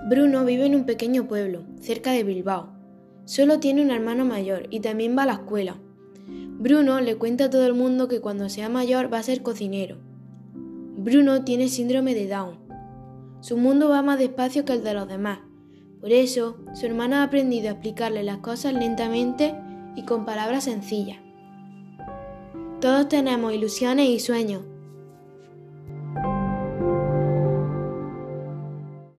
Bruno vive en un pequeño pueblo, cerca de Bilbao. Solo tiene un hermano mayor y también va a la escuela. Bruno le cuenta a todo el mundo que cuando sea mayor va a ser cocinero. Bruno tiene síndrome de Down. Su mundo va más despacio que el de los demás. Por eso, su hermano ha aprendido a explicarle las cosas lentamente y con palabras sencillas. Todos tenemos ilusiones y sueños,